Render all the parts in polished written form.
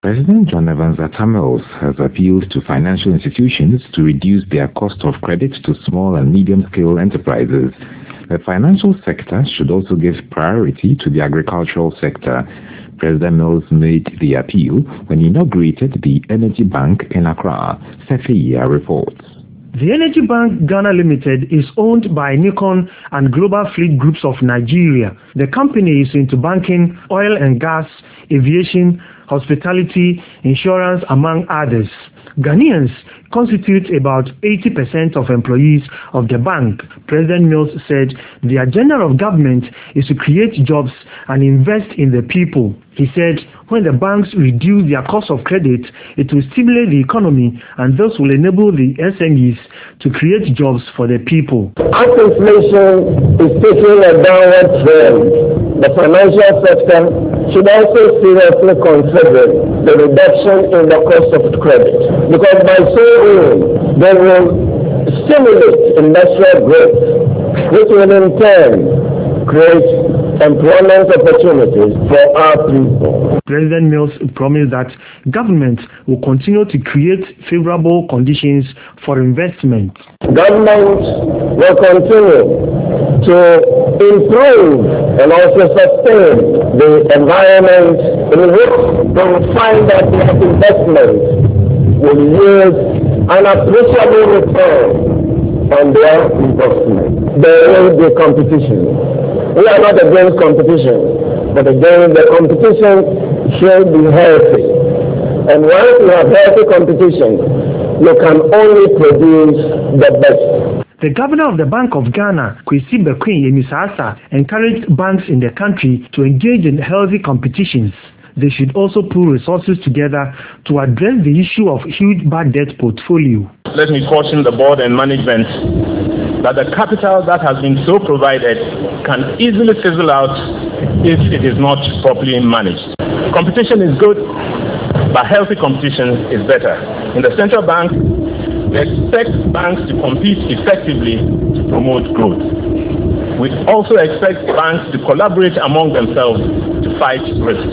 President John Evans Atta Mills has appealed to financial institutions to reduce their cost of credit to small and medium-scale enterprises. The financial sector should also give priority to the agricultural sector. President Mills made the appeal when he inaugurated the Energy Bank in Accra. Sefia reports. The Energy Bank Ghana Limited is owned by Nikon and Global Fleet Groups of Nigeria. The company is into banking, oil and gas, aviation, hospitality, insurance, among others. Ghanaians constitute about 80% of employees of the bank. President Mills said the agenda of government is to create jobs and invest in the people. He said when the banks reduce their cost of credit, it will stimulate the economy and thus will enable the SMEs to create jobs for the people. As inflation is taking a downward trend, the financial sector should also seriously consider the reduction in the cost of credit, because by so doing, they will stimulate industrial growth, which will in turn create employment opportunities for our people. President Mills promised that government will continue to create favorable conditions for investment. Government will continue to improve and also sustain the environment in which they will find that their investment will yield an appreciable return on their investment. There will be competition. We are not against competition, but again, the competition should be healthy. And once you have healthy competition, you can only produce the best. The governor of the Bank of Ghana, Kwesi Bekwai Emisasa, encouraged banks in the country to engage in healthy competitions. They should also pool resources together to address the issue of huge bad debt portfolio. Let me caution the board and management that the capital that has been so provided can easily fizzle out if it is not properly managed. Competition is good, but healthy competition is better. In the central bank, we expect banks to compete effectively to promote growth. We also expect banks to collaborate among themselves to fight risk.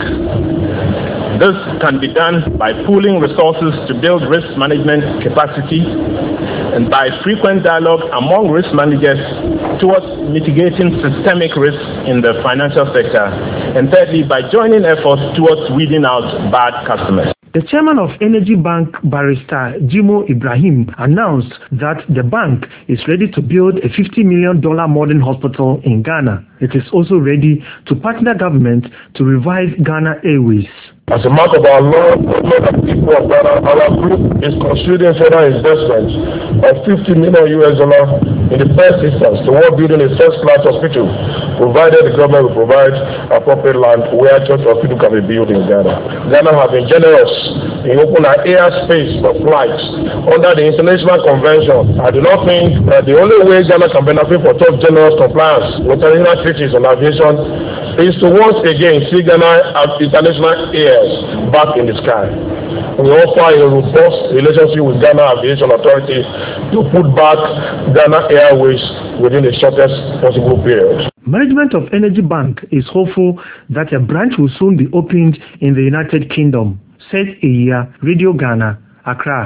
This can be done by pooling resources to build risk management capacity and by frequent dialogue among risk managers towards mitigating systemic risks in the financial sector, and thirdly, by joining efforts towards weeding out bad customers. The chairman of Energy Bank, Barrister Jimo Ibrahim, announced that the bank is ready to build a $50 million modern hospital in Ghana. It is also ready to partner government to revive Ghana Airways. As a mark of our love for the people of Ghana, our group is considering further investments of $50 million in the first instance toward building a first-class hospital, provided the government will provide appropriate land where such hospital can be built in Ghana. Ghana has been generous in opening our airspace for flights under the international convention. I do not think that the only way Ghana can benefit from such generous compliance with international treaties on aviation is to once again see Ghana as international airs back in the sky. We offer a robust relationship with Ghana Aviation Authority to put back Ghana Airways within the shortest possible period. Management of Energy Bank is hopeful that a branch will soon be opened in the United Kingdom. Said Eya, Radio Ghana, Accra.